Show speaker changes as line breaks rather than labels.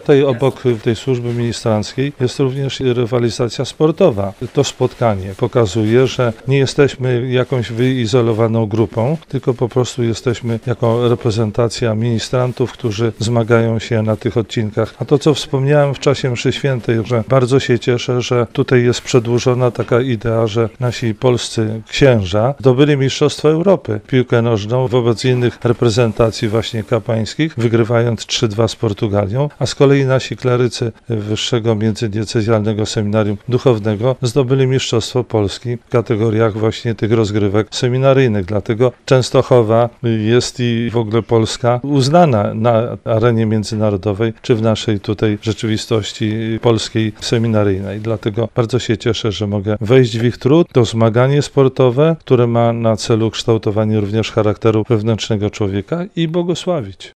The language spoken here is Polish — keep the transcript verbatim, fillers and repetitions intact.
Tutaj obok tej służby ministranckiej jest również rywalizacja sportowa. To spotkanie pokazuje, że nie jesteśmy jakąś wyizolowaną grupą, tylko po prostu jesteśmy jako reprezentacja ministrantów, którzy zmagają się na tych odcinkach. A to, co wspomniałem w czasie mszy świętej, że bardzo się cieszę, że tutaj jest przedłużona taka idea, że nasi polscy księża zdobyli Mistrzostwo Europy w piłkę nożną wobec innych reprezentacji właśnie kapłańskich, wygrywając trzy dwa z Portugalią, a z kolei nasi klerycy Wyższego Międzydiecezjalnego Seminarium Duchownego zdobyli Mistrzostwo Polski w kategoriach właśnie tych rozgrywek seminaryjnych. Dlatego Częstochowa jest i w ogóle Polska uznana na arenie międzynarodowej, czy w naszej tutaj rzeczywistości polskiej seminaryjnej. Dlatego bardzo się cieszę, że mogę wejść w ich trud, to zmaganie sportowe, które ma na celu kształtowanie również charakteru wewnętrznego człowieka i błogosławić.